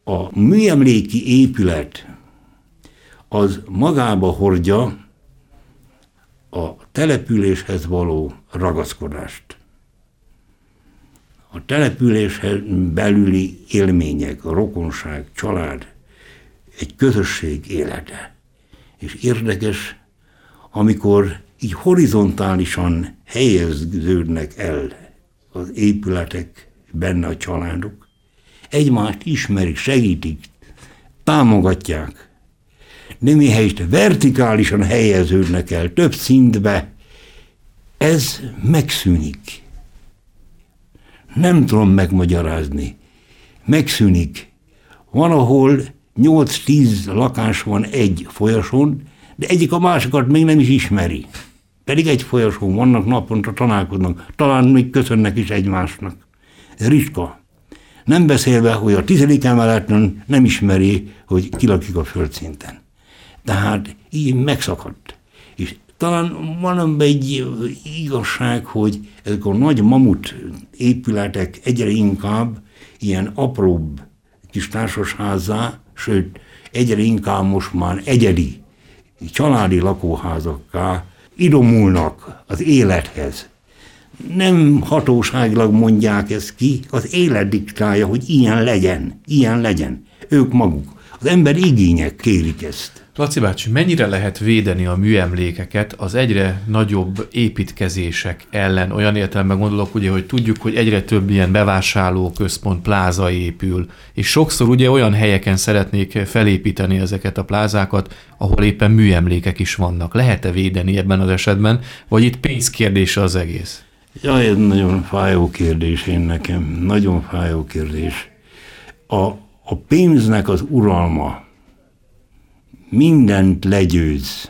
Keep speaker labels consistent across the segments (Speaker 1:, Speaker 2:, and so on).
Speaker 1: A műemléki épület az magába hordja a településhez való ragaszkodást. A településhez belüli élmények, a rokonság, család, egy közösség élete. És érdekes, amikor így horizontálisan helyeződnek el az épületek, benne a családok, egymást ismerik, segítik, támogatják, de mihelyest vertikálisan helyeződnek el több szintbe, ez megszűnik. Nem tudom megmagyarázni. Megszűnik. Van, ahol 8-10 lakás van egy folyosón, de egyik a másikat még nem is ismeri. Pedig egy folyosón vannak, naponta találkoznak, talán még köszönnek is egymásnak. Ez ritka. Nem beszélve, hogy a 10. emeleten nem ismeri, hogy ki lakik a földszinten. Tehát így megszakadt. És talán van egy igazság, hogy ezek a nagy mamut épületek egyre inkább ilyen apróbb kis társasházzá, sőt, egyre inkább most már egyedi családi lakóházakká idomulnak az élethez. Nem hatóságilag mondják ezt ki, az élet diktálja, hogy ilyen legyen, ilyen legyen. Ők maguk. Az ember igények kérik ezt.
Speaker 2: Laci bácsi, mennyire lehet védeni a műemlékeket az egyre nagyobb építkezések ellen? Olyan értelemben gondolok, ugye, hogy tudjuk, hogy egyre több ilyen bevásárlóközpont, pláza épül, és sokszor ugye olyan helyeken szeretnék felépíteni ezeket a plázákat, ahol éppen műemlékek is vannak. Lehet-e védeni ebben az esetben, vagy itt pénzkérdése az egész?
Speaker 1: Jaj, ez nagyon fájó kérdés én nekem, nagyon fájó kérdés. A pénznek az uralma mindent legyőz.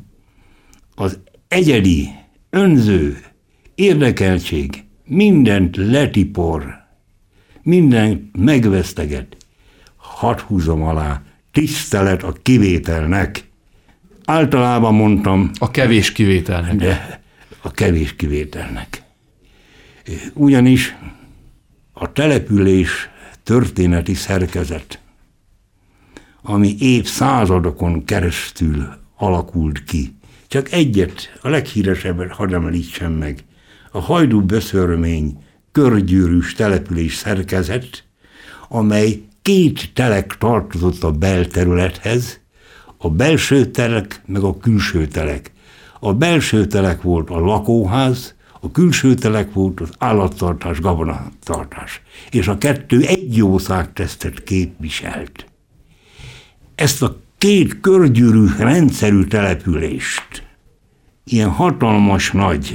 Speaker 1: Az egyedi, önző érdekeltség mindent letipor, mindent megveszteget. Hadd húzom alá, tisztelet a kivételnek. Általában mondtam...
Speaker 2: A kevés kivételnek.
Speaker 1: De a kevés kivételnek. Ugyanis a település történeti szerkezet, ami évszázadokon keresztül alakult ki. Csak egyet, a leghíresebbet hadd említsem meg. A Hajdú-Böszörmény körgyűrűs település szerkezet, amely 2 telek tartozott a belterülethez, a belső telek meg a külső telek. A belső telek volt a lakóház, a külső telek volt az állattartás, gabonatartás. És a 2 egy jószágtesztet képviselt. Ezt a 2 körgyűrű rendszerű települést ilyen hatalmas nagy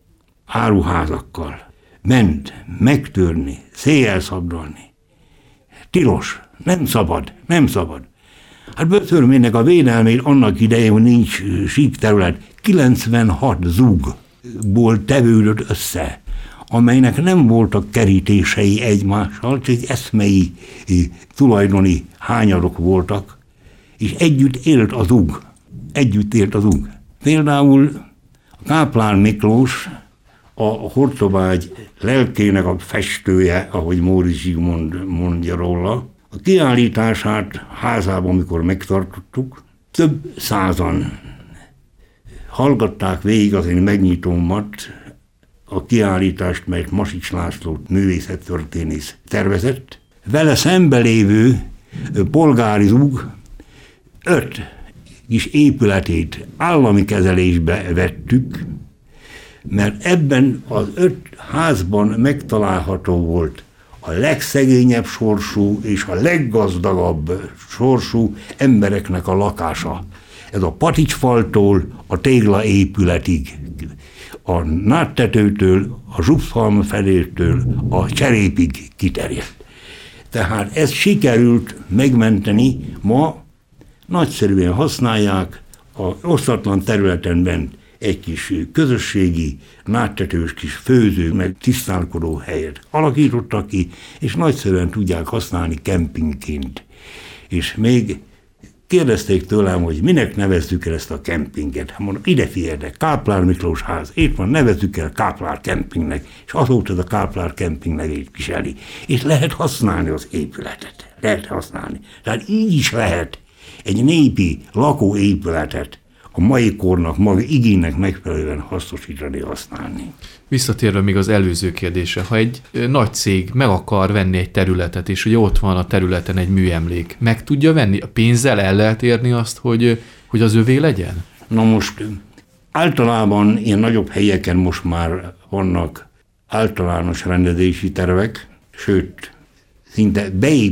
Speaker 1: áruházakkal ment megtörni, széjjel szabdalni. Tilos, nem szabad, nem szabad. Hát Böszörménynek a védelmét annak idején, hogy nincs sík terület, 96 zugból tevődött össze, amelynek nem voltak kerítései egymással, csak eszmei tulajdoni hányadok voltak, és együtt élt az zug. Együtt élt az zug. Például a Káplán Miklós, a Hortobágy lelkének a festője, ahogy Móricz Zsigmond mondja róla, a kiállítását házában, amikor megtartottuk, több százan hallgatták végig az én megnyitómat, a kiállítást, melyet Masics László művészettörténész tervezett. Vele szembelévő polgári zug 5 kis épületét állami kezelésbe vettük, mert ebben az 5 házban megtalálható volt a legszegényebb sorsú és a leggazdagabb sorsú embereknek a lakása. Ez a paticsfaltól a téglaépületig, a nádtetőtől, a zsupfalmfedéltől, a cserépig kiterjedt. Tehát ezt sikerült megmenteni, ma nagyszerűen használják, az osztatlan területen bent egy kis közösségi, nádtetős kis főző, meg tisztálkodó helyet alakítottak ki, és nagyszerűen tudják használni kempingként. És még Kérdezték tőlem, hogy minek nevezzük el ezt a kempinget. Hát mondom, ide figyeljetek, Káplár Miklós ház. Itt van, nevezzük el Káplár kempingnek. És azóta ez a Káplár kemping nevét viseli. És lehet használni az épületet. Lehet használni. Tehát így is lehet egy népi lakóépületet a mai kornak, maga igénynek megfelelően hasznosítani, használni.
Speaker 2: Visszatérve még az előző kérdésre, ha egy nagy cég meg akar venni egy területet, és ugye ott van a területen egy műemlék, meg tudja venni? A pénzzel el lehet érni azt, hogy az övé legyen?
Speaker 1: Na most általában ilyen nagyobb helyeken most már vannak általános rendezési tervek, sőt, szinte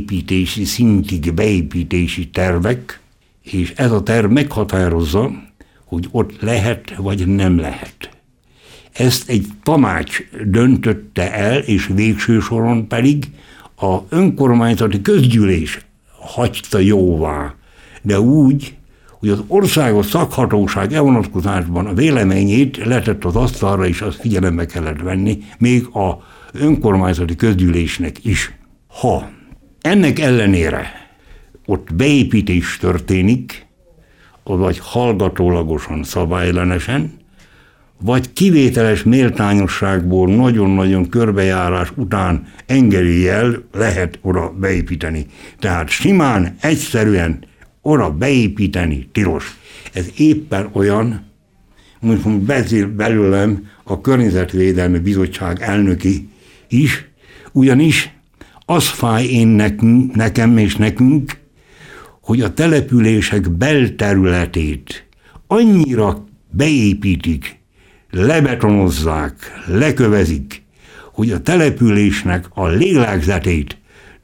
Speaker 1: szintig beépítési tervek, és ez a terv meghatározza, hogy ott lehet vagy nem lehet. Ezt egy tanács döntötte el, és végső soron pedig a önkormányzati közgyűlés hagyta jóvá, de úgy, hogy az országos szakhatóság vonatkozásban a véleményét letett az asztalra, és azt figyelembe kellett venni, még a önkormányzati közgyűlésnek is. Ha ennek ellenére ott beépítés történik, vagy hallgatólagosan, szabályellenesen, vagy kivételes méltányosságból nagyon-nagyon körbejárás után engedéllyel lehet oda beépíteni. Tehát simán, egyszerűen oda beépíteni tilos. Ez éppen olyan, mondjuk beszél belőlem a Környezetvédelmi Bizottság elnöki is, ugyanis az fáj nekem és nekünk, hogy a települések belterületét annyira beépítik, lebetonozzák, lekövezik, hogy a településnek a lélegzetét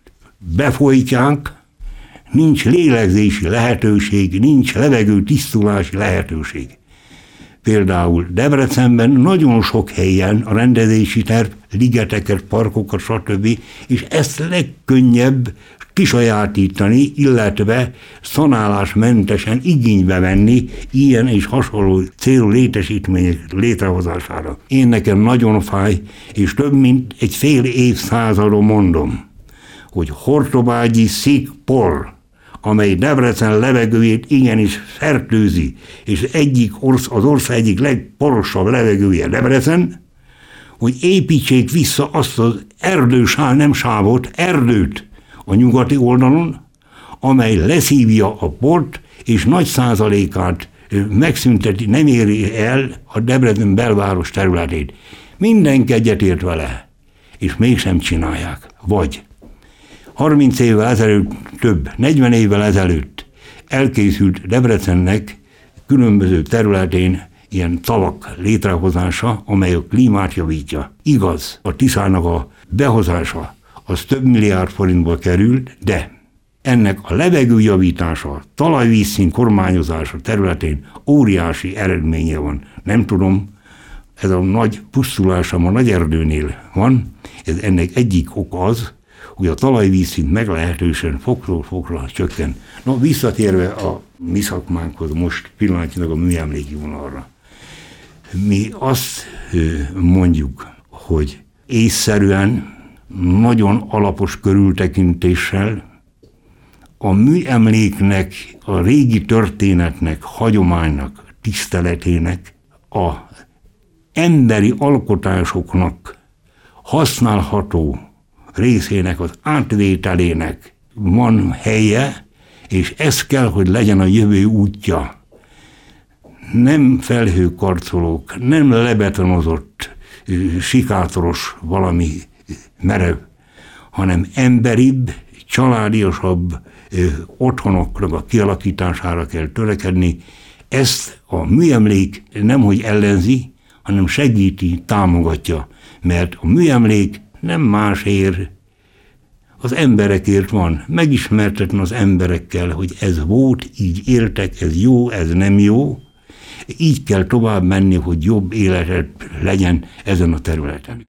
Speaker 1: befolytják, nincs lélegzési lehetőség, nincs levegő tisztulási lehetőség. Például Debrecenben nagyon sok helyen a rendezési terv, ligeteket, parkokat, stb. És ezt legkönnyebb kisajátítani, illetve szanálásmentesen igénybe venni ilyen és hasonló célú létesítmények létrehozására. Én nekem nagyon fáj, és több mint egy fél évszázadon mondom, hogy Hortobágyi szikpor, amely Debrecen levegőjét igenis fertőzi, és az ország egyik legporosabb levegője Debrecen, hogy építsék vissza azt az erdőt a nyugati oldalon, amely leszívja a port, és nagy százalékát megszünteti, nem éri el a Debrecen belváros területét. Mindenki egyetért vele, és mégsem csinálják. Vagy 30 évvel ezelőtt, 40 évvel ezelőtt elkészült Debrecennek különböző területén ilyen tavak létrehozása, amely a klímát javítja. Igaz, a Tiszának a behozása az több milliárd forintból került, de ennek a levegőjavítása, talajvízszint kormányozása területén óriási eredménye van. Nem tudom, ez a nagy pusztulása a nagy erdőnél van, ez ennek egyik ok az, hogy a talajvízszint meglehetősen fokról fokra csökken. No, visszatérve a mi szakmánkhoz most pillanatnyilag a műemléki vonalra. Mi azt mondjuk, hogy észszerűen, nagyon alapos körültekintéssel a műemléknek, a régi történetnek, hagyománynak, tiszteletének, a emberi alkotásoknak használható részének az átvételének van helye, és ez kell, hogy legyen a jövő útja. Nem felhőkarcolók, nem lebetonozott, sikátoros valami merev, hanem emberibb, családiasabb otthonoknak a kialakítására kell törekedni. Ezt a műemlék nemhogy ellenzi, hanem segíti, támogatja, mert a műemlék nem másért, az emberekért van. Megismertetni az emberekkel, hogy ez volt, így éltek, ez jó, ez nem jó. Így kell tovább menni, hogy jobb életet legyen ezen a területen.